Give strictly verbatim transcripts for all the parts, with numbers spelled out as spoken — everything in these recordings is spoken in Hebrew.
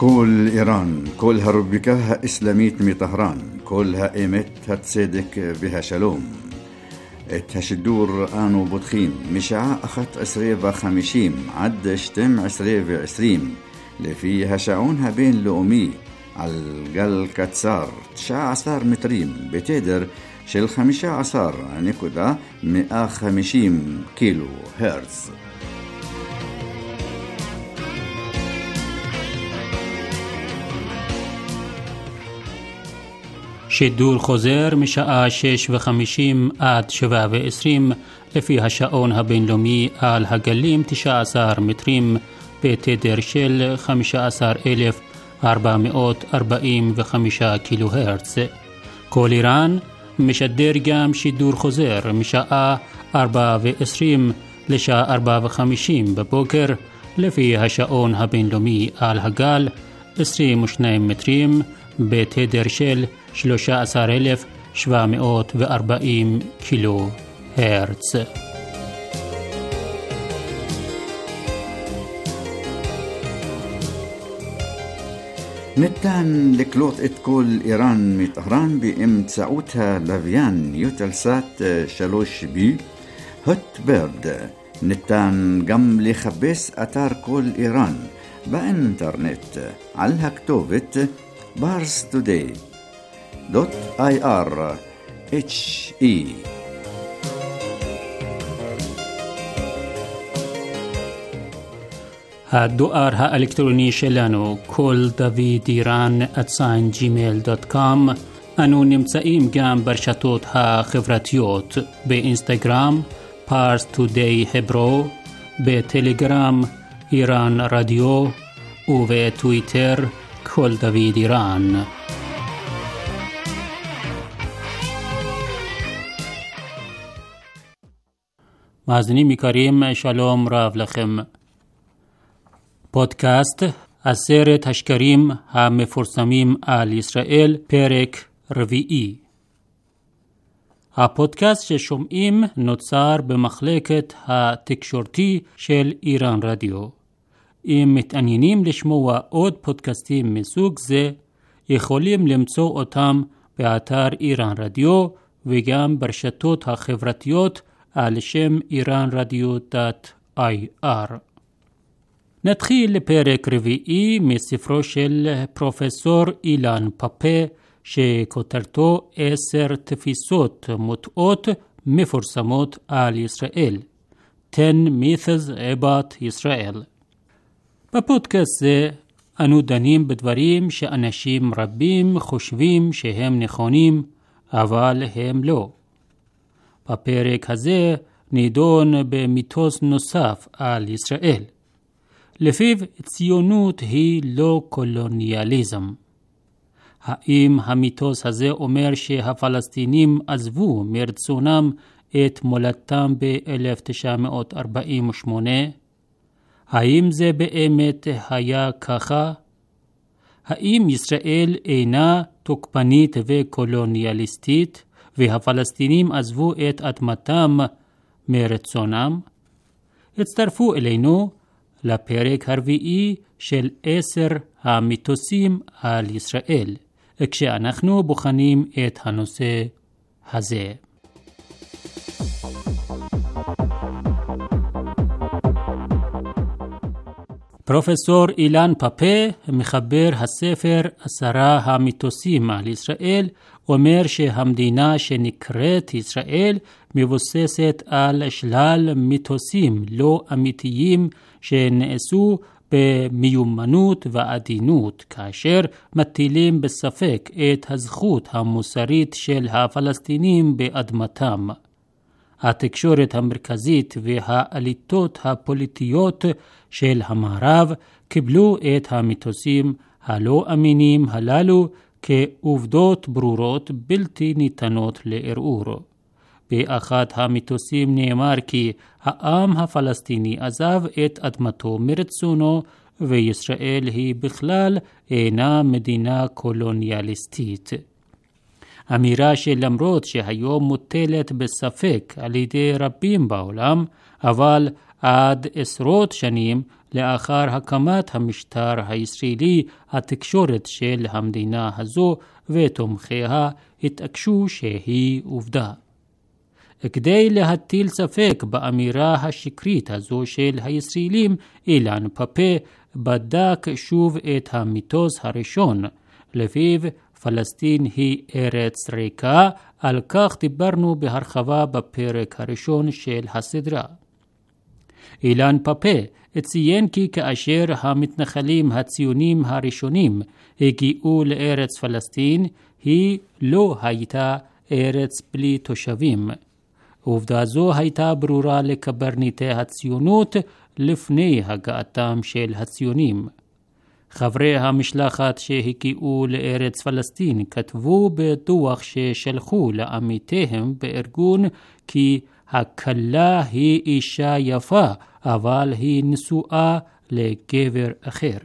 كل إيران كلها ربكها إسلاميت مي طهران كلها إيمت هتصدق بها شلوم الشدور آنو بطخيم مشاع أخت عسرية وخمشيم عد شتم عسرية وعسريم لفي هشعونها بين لؤمي على الجل كتسار تشاع عصار متريم بتدر شل خمشة عصار نكودا مئة خمشيم كيلو هرتز. שידור חוזר משעה שש וחמישים עד שבע ועשרים לפי השעון הבינלאומי על הגלים תשע עשרה מטרים בתדר של חמישה עשר אלף ארבע מאות ארבעים וחמישה קילו הרץ. כל איראן משדר גם שידור חוזר משעה ארבע ועשרים לשעה ארבע וחמישים בבוקר לפי השעון הבינלאומי על הגל עשרים ושניים מטרים בתדר של שלושה עשר אלף שבע מאות וארבעים קילו הרץ. ניתן לקלוט את כל איראן מטהרן באמצעות הלוויין יוטלסאט שלוש בי הוטברד. ניתן גם לחפש אתר כל איראן באינטרנט על הכתובת פארס טודיי دوت اي ار اتش اي. הדואר האלקטרוני שלנו כל דוד איראן at gmail dot com. אנו נמצאים גם ברשתות החברתיות באינסטגרם פארס טודיי hebro, בטלגרם איראן רדיו ובטוויטר כל דוד איראן. מאזינים יקרים, שלום רב לכם. פודקאסט עשרת השקרים המפורסמים על ישראל, פרק רביעי. הפודקאסט ששומעים נוצר במחלקת התקשורתי של איראן רדיו. אם מתעניינים לשמוע עוד פודקאסטים מסוג זה, יכולים למצוא אותם באתר איראן רדיו וגם ברשתות החברתיות על שם איראן רדיו דוט איי אר. נתחיל לפרק רביעי מספרו של פרופסור אילן פאפה שכותרתו עשר תפיסות מוטעות מפורסמות על ישראל. ten myths about ישראל. בפודקאסט זה אנו דנים בדברים שאנשים רבים חושבים שהם נכונים, אבל הם לא. בפרק הזה נידון במיתוס נוסף על ישראל. לפיו ציונות היא לא קולוניאליזם. האם המיתוס הזה אומר שהפלסטינים עזבו מרצונם את מולדתם ב-אלף תשע מאות ארבעים ושמונה? האם זה באמת היה ככה? האם ישראל אינה תוקפנית וקולוניאליסטית והפלסטינים עזבו את אדמתם מרצונם? הצטרפו אלינו לפרק הרביעי של עשר המיתוסים על ישראל, כשאנחנו בוחנים את הנושא הזה. פרופסור אילן פאפה, מחבר הספר עשרה המיתוסים על ישראל, אומר שהמדינה שנקראת ישראל מבוססת על שלל מיתוסים לא אמיתיים שנעשו במיומנות ועדינות, כאשר מטילים בספק את הזכות המוסרית של הפלסטינים באדמתם. התקשורת המרכזית והאליטות הפוליטיות של המערב קיבלו את המיתוסים הלא אמינים הללו כעובדות ברורות בלתי ניתנות לערעור. באחד המיתוסים נאמר כי העם הפלסטיני עזב את אדמתו מרצונו וישראל היא בכלל אינה מדינה קולוניאליסטית. אמירה שלמרות שהיום מוטלת בספק על ידי רבים בעולם, אבל עד עשרות שנים לאחר הקמת המשטר הישראלי, התקשורת של המדינה הזו ותומכיה התעקשו שהיא עובדה. כדי להטיל ספק באמירה השקרית הזו של הישראלים, אילן פאפה בדק שוב את המיתוס הראשון, לפיו פלסטין היא ארץ ריקה. על כך דיברנו בהרחבה בפרק הראשון של הסדרה. אילן פאפה ציין כי כאשר המתנחלים הציונים הראשונים הגיעו לארץ פלסטין, היא לא הייתה ארץ בלי תושבים. עובדה זו הייתה ברורה לקברניטי הציונות לפני הגעתם של הציונים. חברי המשלחת שהגיעו לארץ פלסטין כתבו בדוח ששלחו לעמיתיהם בארגון כי הכלה היא אישה יפה, אבל היא נשואה לגבר אחר.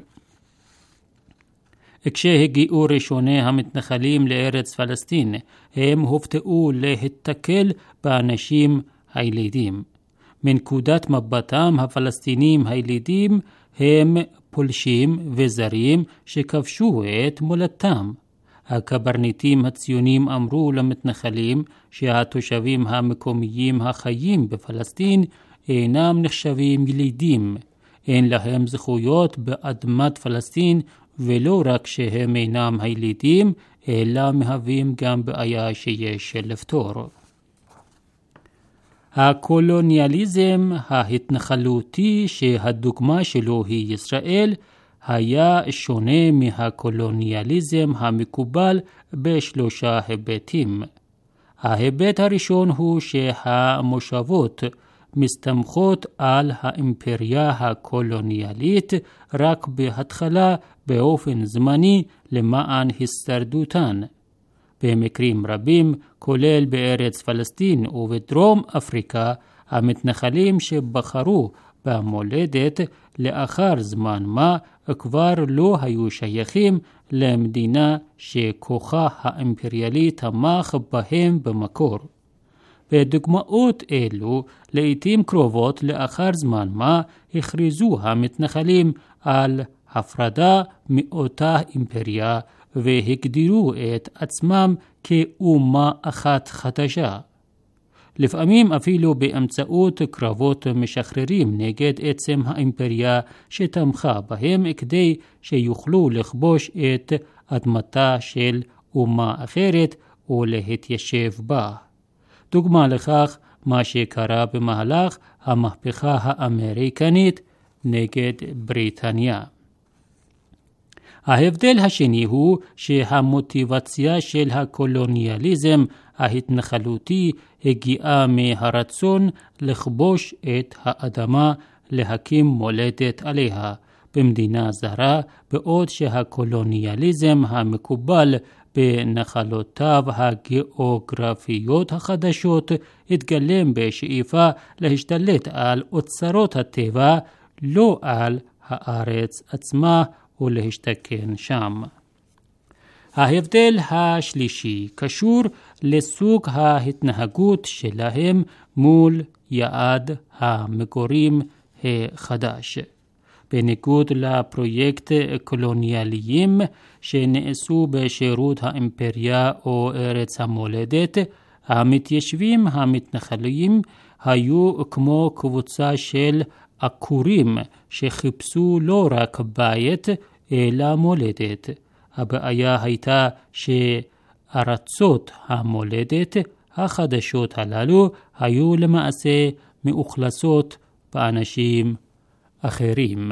כשהגיעו ראשוני המתנחלים לארץ פלסטין, הם הופתעו להתקל באנשים הילידים. מנקודת מבטם, הפלסטינים הילידים הם פולשים וזרים שכבשו את מולדתם. הקברניטים הציונים אמרו למתנחלים שהתושבים המקומיים החיים בפלסטין אינם נחשבים ילידים. אין להם זכויות באדמת פלסטין, ולא רק שהם אינם הילידים, אלא מהווים גם בעיה שיש לפתור. הקולוניאליזם ההתנחלותי שהדוגמה שלו היא ישראל היה שונה מהקולוניאליזם המקובל בשלושה היבטים. ההיבט הראשון הוא שהמושבות מסתמכות על האימפריה הקולוניאלית רק בהתחלה באופן זמני למען הישרדותן. במקרים רבים, כולל בארץ פלסטין ובדרום אפריקה, המתנחלים שבחרו במולדת לאחר זמן מה כבר לא היו שייכים למדינה שכוחה האימפריאלי תמך בהם במקור. בדוגמאות אלו, לעתים קרובות לאחר זמן מה הכריזו המתנחלים על הפרדה מאותה אימפריה והגדירו את עצמם כאומה אחת חדשה. לפעמים אפילו באמצעות קרבות משחררים נגד עצם האימפריה שתמכה בהם כדי שיוכלו לכבוש את אדמתה של אומה אחרת ולהתיישב בה. דוגמה לכך מה שקרה במהלך המהפכה האמריקנית נגד בריטניה. ההבדל השני הוא שהמוטיבציה של הקולוניאליזם ההתנחלותי הגיעה מהרצון לכבוש את האדמה, להקים מולדת עליה במדינה זרה, בעוד שהקולוניאליזם המקובל בנחלותיו הגיאוגרפיות החדשות התגלם בשאיפה להשתלט על אוצרות הטבע, לא על הארץ עצמה ולהשתכן שם. ההבדל השלישי קשור לסוג ההתנהגות שלהם מול יעד המגורים החדש. בניגוד לפרויקט קולוניאליים שנעשו בשירות האימפריה או ארץ המולדת, המתיישבים המתנחלים היו כמו קבוצה של עקורים שחיפשו לא רק בית אלא מולדת. הבעיה הייתה שארצות המולדת החדשות הללו היו למעשה מאוכלסות באנשים אחרים.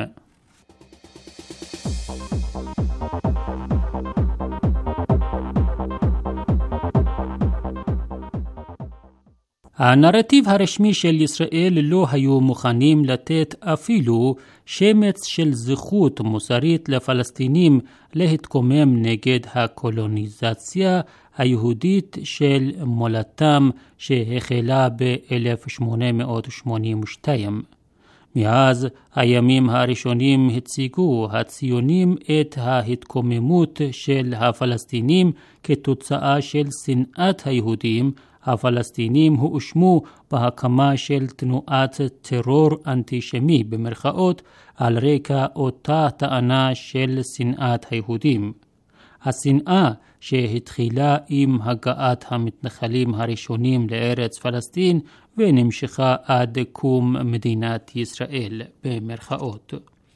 הנרטיב הרשמי של ישראל לא היו מוכנים לתת אפילו שמץ של זכות מוסרית לפלסטינים להתקומם נגד הקולוניזציה היהודית של מולדתם שהחלה ב-אלף שמונה מאות שמונים ושתיים. מאז הימים הראשונים הציגו הציונים את ההתקוממות של הפלסטינים כתוצאה של שנאת היהודים, הפלסטינים הואשמו בהקמה של תנועת טרור אנטישמי במרכאות על רקע אותה טענה של שנאת היהודים. השנאה שהתחילה עם הגעת המתנחלים הראשונים לארץ פלסטין ונמשכה עד קום מדינת ישראל במרכאות.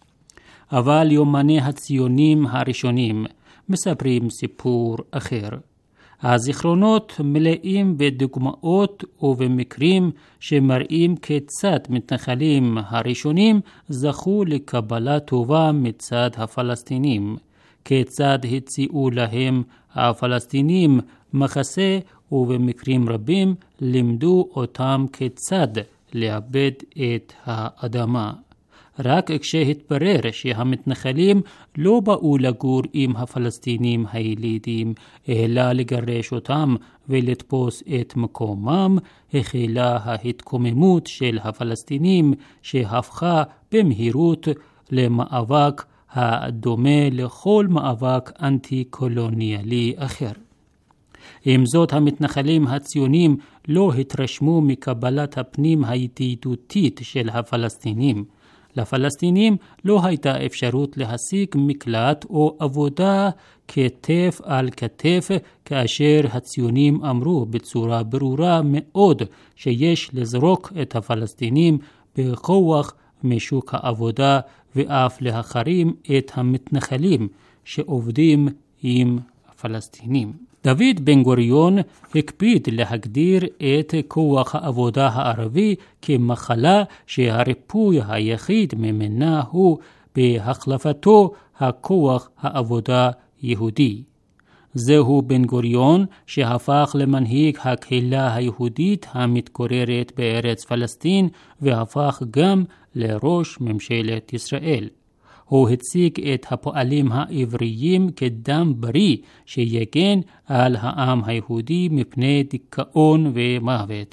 אבל יומני הציונים הראשונים מספרים סיפור אחר. הזיכרונות מלאים בדוגמאות ובמקרים שמראים כיצד מתנחלים הראשונים זכו לקבלה טובה מצד הפלסטינים, כיצד הציעו להם הפלסטינים מחסה, ובמקרים רבים לימדו אותם כיצד לאבד את האדמה. רק כשהתברר שהמתנחלים לא באו לגור עם הפלסטינים הילידים, אלא לגרש אותם ולתפוס את מקומם, החלה ההתקוממות של הפלסטינים שהפכה במהירות למאבק הדומה לכל מאבק אנטי-קולוניאלי אחר. עם זאת, המתנחלים הציונים לא התרשמו מקבלת הפנים הידידותית של הפלסטינים. לפלסטינים לא הייתה אפשרות להשיג מקלט או עבודה כתף על כתף, כאשר הציונים אמרו בצורה ברורה מאוד שיש לזרוק את הפלסטינים בכוח משוק העבודה ואף להחרים את המתנחלים שעובדים עם הפלסטינים. דוד בן גוריון הקפיד להגדיר את כוח העבודה הערבי כמחלה שהריפוי היחיד ממנה הוא בהחלפתו הכוח העבודה יהודי. זהו בן גוריון שהפך למנהיג הקהילה היהודית המתגוררת בארץ פלסטין והפך גם לראש ממשלת ישראל. הוא הציג את הפועלים העבריים כדם בריא שיגן על העם היהודי מפני דיכאון ומוות.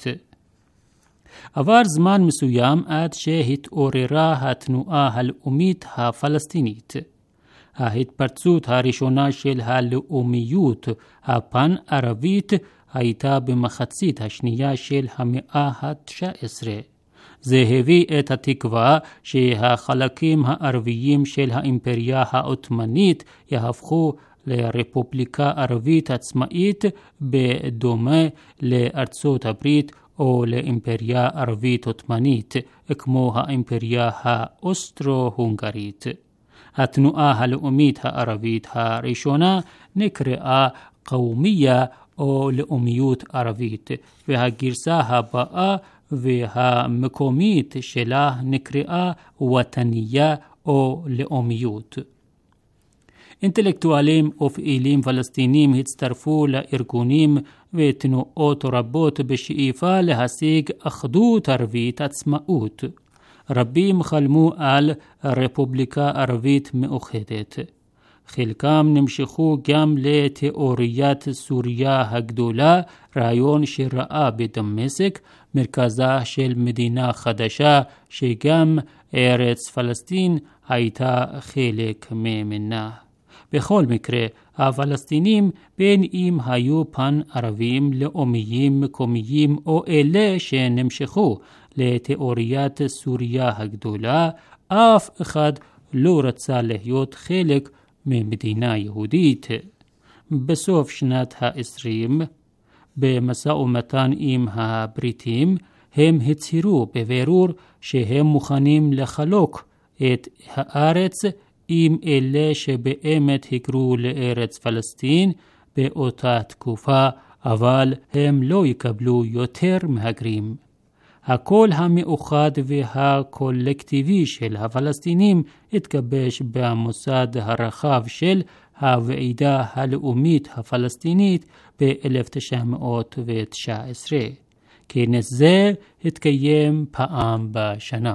עבר זמן מסוים עד שהתעוררה התנועה הלאומית הפלסטינית. ההתפרצות הראשונה של הלאומיות הפן-ערבית הייתה במחצית השנייה של המאה ה-תשע עשרה. זה הביא את התקווה שהחלקים הערביים של האימפריה העות'מאנית יהפכו לרפובליקה ערבית עצמאית בדומה לארצות הברית או לאימפריה ערבית עות'מאנית כמו האימפריה האוסטרו-הונגרית. התנועה הלאומית הערבית הראשונה נקראה קאומיה או לאומיות ערבית, והגרסה הבאה והמקומית שלה נקראה וטניה או לאומיות. אינטלקטואלים ופעילים פלסטינים הצטרפו לארגונים ותנועות רבות בשאיפה להשיג אחדות ערבית עצמאות. רבים חלמו על רפובליקה ערבית מאוחדת. חלקם נמשכו גם לתיאוריית סוריה הגדולה, רעיון שראה בדמשק מרכזה של מדינה חדשה שגם ארץ פלסטין הייתה חלק ממנה. בכל מקרה, הפלסטינים, בין אם היו פן ערבים, לאומיים, מקומיים או אלה שנמשכו לתיאוריית סוריה הגדולה, אף אחד לא רצה להיות חלק ממדינה יהודית. בסוף שנת ה-עשרים, במשא ומתן עם הבריטים, הם הצהירו בבירור שהם מוכנים לחלוק את הארץ עם אלה שבאמת היגרו לארץ פלסטין באותה תקופה, אבל הם לא יקבלו יותר מהגרים. הקול המאוחד והקולקטיבי של הפלסטינים התגבש במוסד הרחב של הוועידה הלאומית הפלסטינית ב-אלף תשע מאות תשע עשרה. כנס זה התקיים פעם בשנה.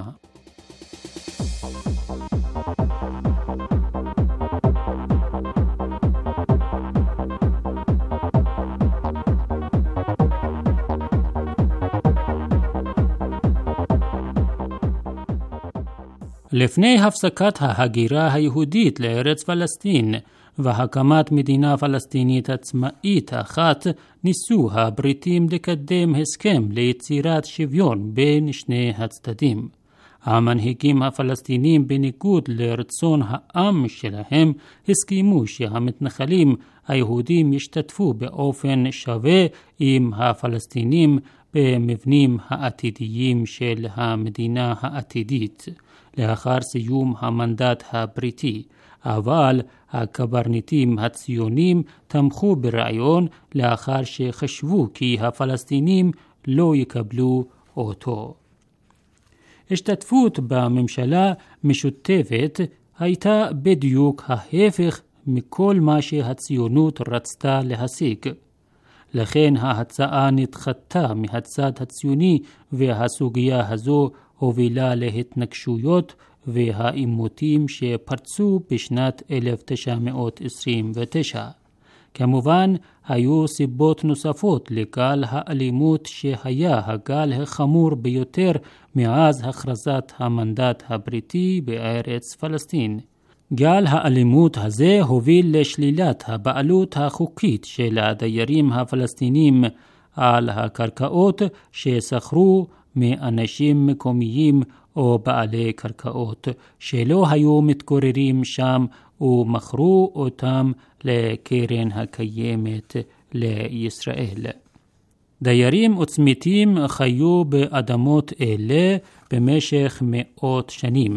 לפני הפסקת ההגירה היהודית לארץ פלסטין, והקמת מדינה פלסטינית עצמאית אחת, ניסו הבריטים לקדם הסכם ליצירת שוויון בין שני הצדדים. המנהיגים הפלסטינים בניגוד לרצון העם שלהם הסכימו שהמתנחלים היהודים ישתתפו באופן שווה עם הפלסטינים במבנים העתידיים של המדינה העתידית לאחר סיום המנדט הבריטי, אבל הקברניטים הציונים תמכו ברעיון לאחר שחשבו כי הפלסטינים לא יקבלו אותו. השתתפות בממשלה משותפת הייתה בדיוק ההפך מכל מה שהציונות רצתה להשיג. לכן ההצעה נדחתה מהצד הציוני, והסוגיה הזו הובילה להתנגשויות והעימותים שפרצו בשנת אלף תשע מאות עשרים ותשע. כמובן, היו סיבות נוספות לגל האלימות שהיה הגל החמור ביותר מאז הכרזת המנדט הבריטי בארץ פלסטין. גל האלימות הזה הוביל לשלילת הבעלות החוקית של הדיירים הפלסטינים על הקרקעות ששכרו מאנשים מקומיים או בעלי קרקעות שלא היו מתגוררים שם ומכרו אותם לקרן הקיימת לישראל. דיירים עוצמתיים חיו באדמות אלה במשך מאות שנים,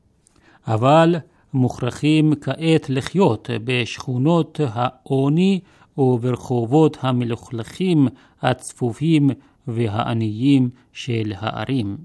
אבל מוכרחים כעת לחיות בשכונות העוני וברחובות המלוכלכים, הצפופים והעניים של הערים.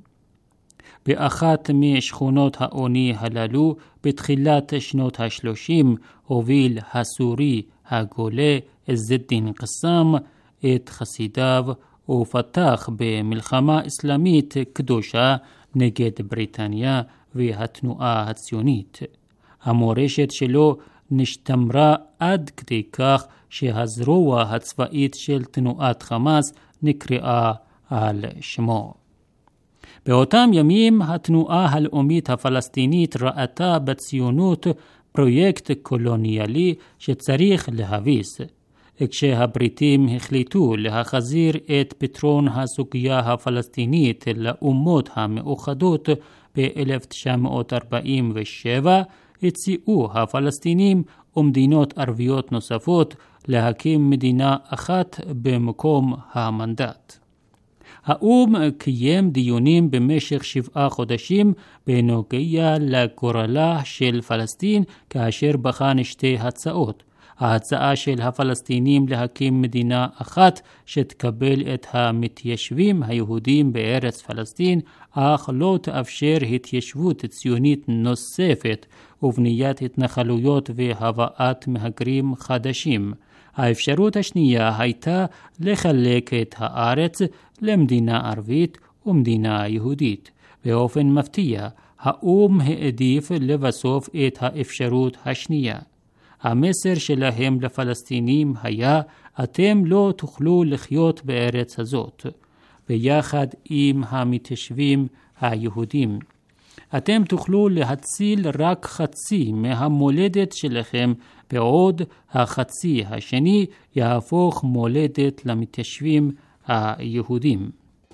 באחת משכונות העוני הללו בתחילת שנות השלושים הוביל הסורי הגולה עז א-דין קסאם את חסידיו ופתח במלחמה אסלאמית קדושה נגד בריטניה והתנועה הציונית. המורשת שלו נשתמרה עד כדי כך שהזרוע הצבאית של תנועת חמאס נקראה על שמו. באותם ימים התנועה הלאומית הפלסטינית ראתה בציונות פרויקט קולוניאלי שצריך להביס. כשהבריטים החליטו להחזיר את פתרון הסוגיה הפלסטינית לאומות המאוחדות ב-אלף תשע מאות ארבעים ושבע, הציעו הפלסטינים ומדינות ערביות נוספות להקים מדינה אחת במקום המנדט. האום קיים דיונים במשך שבעה חודשים בנוגע לגורלה של פלסטין כאשר בחן שתי הצעות. ההצעה של הפלסטינים להקים מדינה אחת שתקבל את המתיישבים היהודים בארץ פלסטין, אך לא תאפשר התיישבות ציונית נוספת ובניית התנחלויות והבאת מהגרים חדשים. האפשרות השנייה הייתה לחלק את הארץ למדינה ערבית ומדינה יהודית. באופן מפתיע, האום העדיף לבסוף את האפשרות השנייה. המסר שלהם לפלסטינים היה, אתם לא תוכלו לחיות בארץ הזאת, ביחד עם המתיישבים היהודים. אתם תוכלו להציל רק חצי מהמולדת שלכם, בעוד החצי השני יהפוך מולדת למתיישבים היהודים.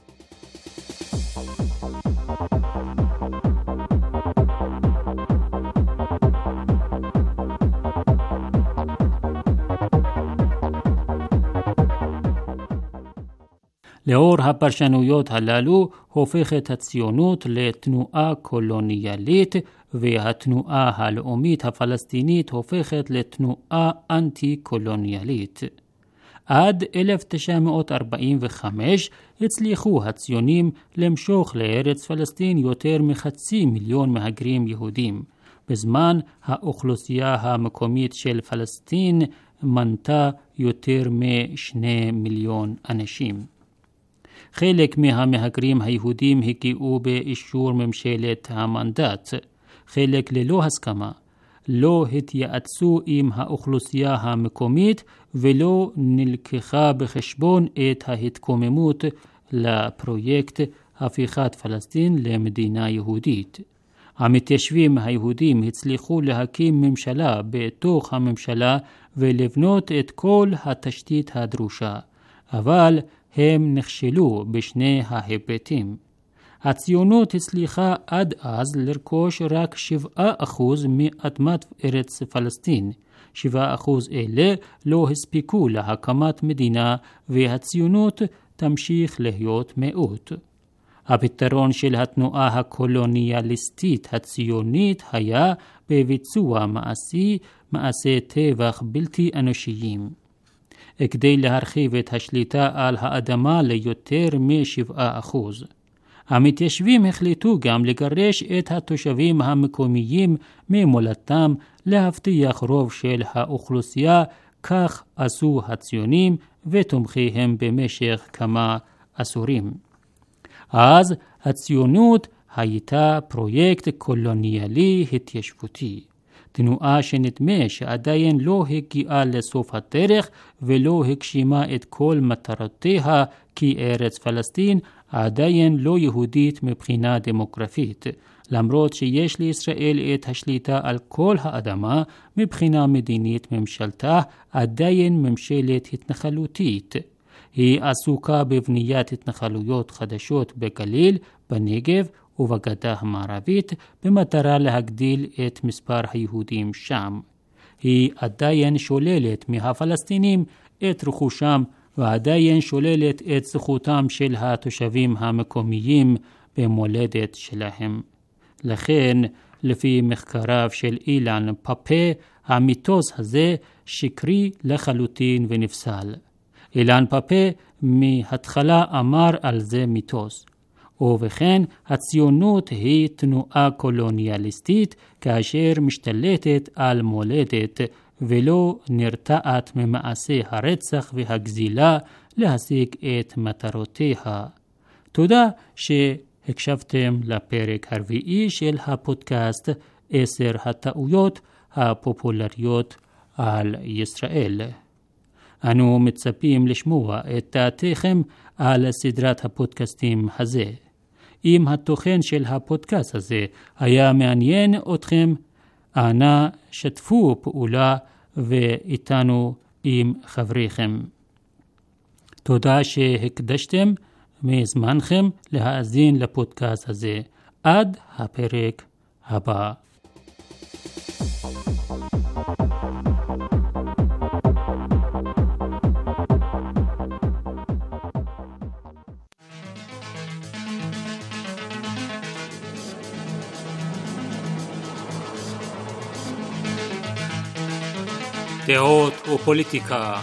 לאור הפרשנויות הללו הופכת הציונות לתנועה קולוניאלית, והתנועה הלאומית הפלסטינית הופכת לתנועה אנטי-קולוניאלית. עד אלף תשע מאות ארבעים וחמש הצליחו הציונים למשוך לארץ פלסטין יותר מחצי מיליון מהגרים יהודים, בזמן האוכלוסייה המקומית של פלסטין מנתה יותר משני מיליון אנשים. חלק מהמהגרים היהודים הגיעו באישור ממשלת המנדט, חלק ללא הסכמה, לא התייעצו עם האוכלוסייה המקומית ולא נלקחה בחשבון את ההתקוממות לפרויקט הפיכת פלסטין למדינה יהודית. המתיישבים היהודים הצליחו להקים ממשלה בתוך הממשלה ולבנות את כל התשתית הדרושה, אבל הם נכשלו בשני ההיבטים. הציונות הצליחה עד אז לרכוש רק שבעה אחוז מאדמת ארץ פלסטין. שבעה אחוז אלה לא הספיקו להקמת מדינה, והציונות תמשיך להיות מיעוט. הפתרון של התנועה הקולוניאליסטית הציונית היה בביצוע מעשי, מעשי טבח בלתי אנושיים. כדי להרחיב את השליטה על האדמה ליותר מ-שבעה אחוז. המתיישבים החליטו גם לגרש את התושבים המקומיים ממולדתם, להבטיח רוב של האוכלוסייה. כך עשו הציונים ותומכיהם במשך כמה עשורים. אז הציונות הייתה פרויקט קולוניאלי התיישבותי. תנועה שנדמה שעדיין לא הגיעה לסוף הדרך ולא הגשימה את כל מטרותיה, כי ארץ פלסטין עדיין לא יהודית מבחינה דמוגרפית. למרות שיש לישראל את השליטה על כל האדמה, מבחינה מדינית ממשלתה עדיין ממשלת התנחלותית. היא עסוקה בבניית התנחלויות חדשות בגליל, בנגב ובגדה המערבית, במטרה להגדיל את מספר היהודים שם. היא עדיין שוללת מהפלסטינים את רכושם, ועדיין שוללת את זכותם של התושבים המקומיים במולדת שלהם. לכן, לפי מחקריו של אילן פאפה, המיתוס הזה שקרי לחלוטין ונפסל. אילן פאפה מהתחלה אמר על זה מיתוס. ובכן, הציונות היא תנועה קולוניאליסטית כאשר משתלטת על מולדת ולא נרתעת ממעשי הרצח והגזילה להשיג את מטרותיה. תודה שהקשבתם לפרק הרביעי של הפודקאסט עשר הטעויות הפופולריות על ישראל. אנו מצפים לשמוע את דעתכם על סדרת הפודקאסטים הזה. אם התוכן של הפודקאסט הזה היה מעניין אתכם, אנא שתפו פעולה ואיתנו עם חבריכם. תודה שהקדשתם מזמנכם להאזין לפודקאסט הזה. עד הפרק הבא. דעות ופוליטיקה.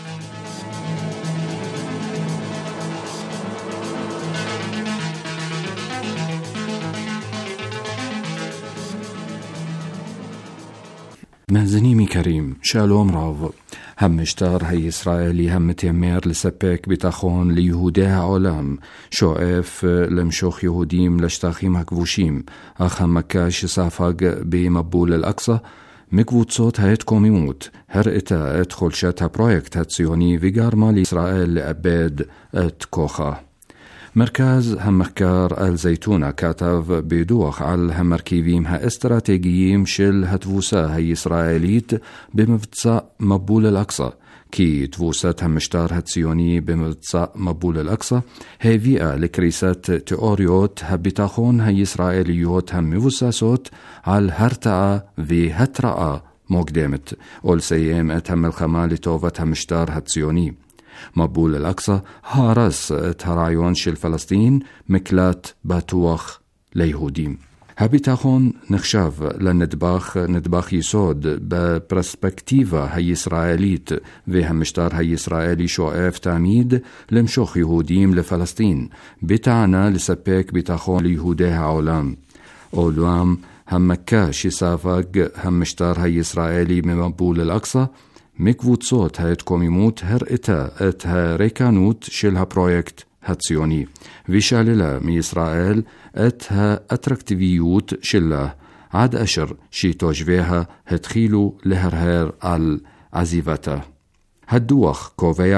מאזינים יקרים, שלום רב. המשטר הישראלי המתיימר לספק ביטחון ליהודי העולם שואף למשוך יהודים לשטחים הכבושים, אך המכה שספג במבול אל-אקצא מקבוצות ההתקוממות הראתה את חולשת הפרויקט הציוני וגרמה לישראל לאבד את כוחה. מרכז המחקר אל-זייתונה כתב בדוח על המרכיבים האסטרטגיים של התבוסה הישראלית במבצע מבול אל-אקצא, כי תבוסת המשטר הציוני במבצע מבול אל-אקצא הביאה לקריסת תיאוריות הביטחון הישראליות המבוססות על הרתעה והתראה מוקדמת, ולסיים את המלחמה לטובת המשטר הציוני. מבול אל-אקצא הרס את הרעיון של פלסטין מקלט בטוח ליהודים. הביטחון נחשב לנדבך נדבך יסוד בפרספקטיבה הישראלית, והמשטר הישראלי שואף תמיד למשוך יהודים לפלסטין, בטענה לספק ביטחון ליהודי העולם. אולם המכה שספג המשטר הישראלי ממבול אל-אקצא מקבוצות ההתקוממות הראתה את הריקנות של הפרויקט הציוני, ושללה מישראל את האטרקטיביות שלה, עד אשר שתושביה התחילו להרהר על עזיבתה. הדוח קובע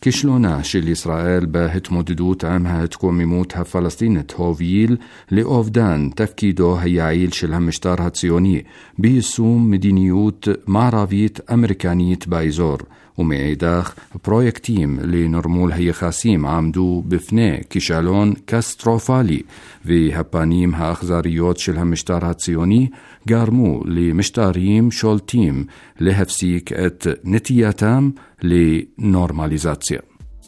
كشلونا של ישראל בהתמודדות עם ההתקוממות הפלסטינית הוביל לאובדן תפקידו היעיל של המשטר הציוני ביישום מדיניות מערבית אמריקנית באזור, ומאידך פרויקטים לנרמול היחסים עמדו בפני כישלון קטסטרופלי, והפנים האכזריות של המשטר הציוני גרמו למשטרים שולטים להפסיק את נטייתם לנורמליזציה.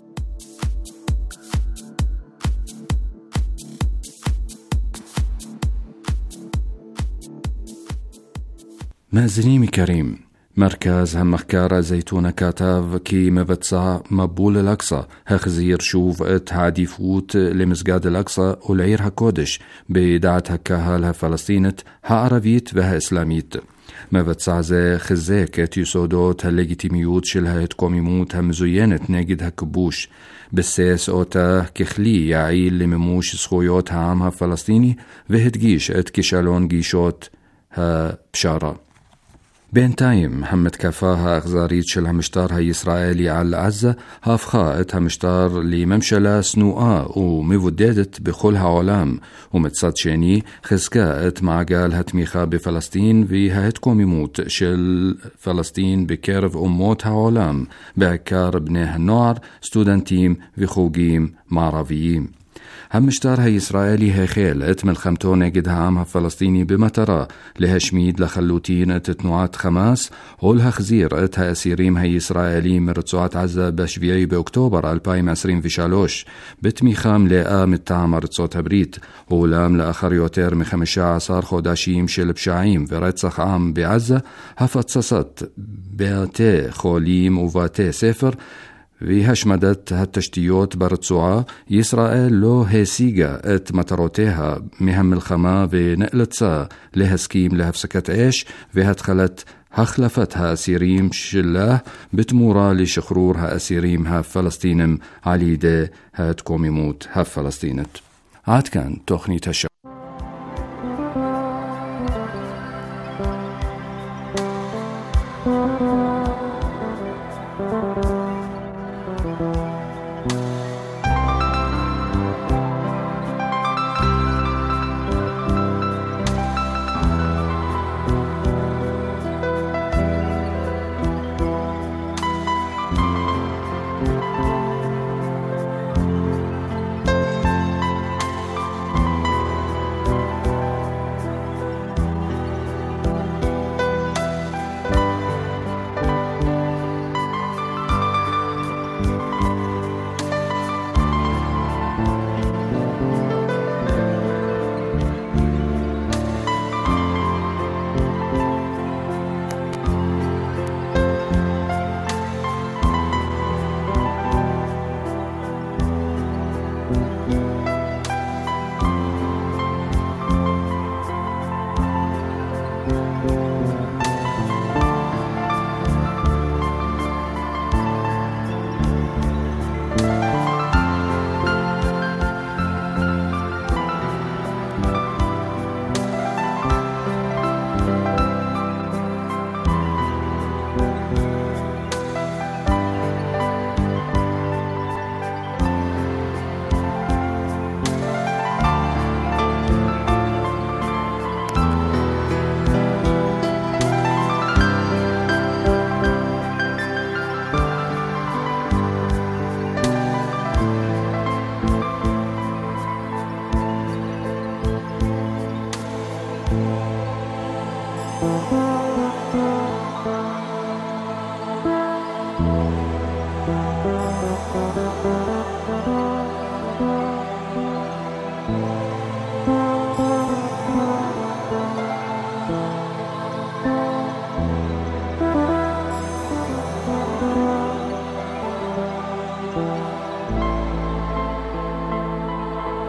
מאזינים יקרים, מרכז המחקר הזיתונה כתב כי מבצע מבול אל-אקצא החזיר שוב את העדיפות למסגד אל-אקצא ולעיר הקודש בדעת הקהל הפלסטינית, הערבית והאסלאמית. מבצע זה חיזק את יסודות הלגיטימיות של ההתקוממות המזוינת נגד הכיבוש, ביסס אותה ככלי יעיל למימוש זכויות העם הפלסטיני, והדגיש את כישלון גישות הפשרה. בינתיים המתקפה האכזרית של המשטר הישראלי על עזה הפכה את המשטר לממשלה שנואה ומבודדת בכל העולם, ומצד שני חזקה את מעגל התמיכה בפלסטין וההתקוממות של פלסטין בקרב אומות העולם, בעיקר בני הנוער, סטודנטים וחוגים מערביים. המשטר הישראלי החל את מלחמתו נגד העם הפלסטיני במטרה להשמיד לחלוטין את תנועת חמאס ולהחזיר את האסירים הישראלים מרצועת עזה בשביעי באוקטובר אלפיים עשרים ושלוש בתמיכה מלאה מטעם ארצות הברית, אולם לאחר יותר מחמישה עשר חודשים של פשעים ורצח עם בעזה, הפצצת בתי חולים ובתי ספר והשמדת התשתיות ברצועה, ישראל לא השיגה את מטרותיה מהמלחמה ונאלצה להסכים להפסקת אש והתחלת החלפת האסירים שלה בתמורה לשחרור האסירים הפלסטינים על ידי ההתקוממות הפלסטינית. עד כאן תוכנית השעה.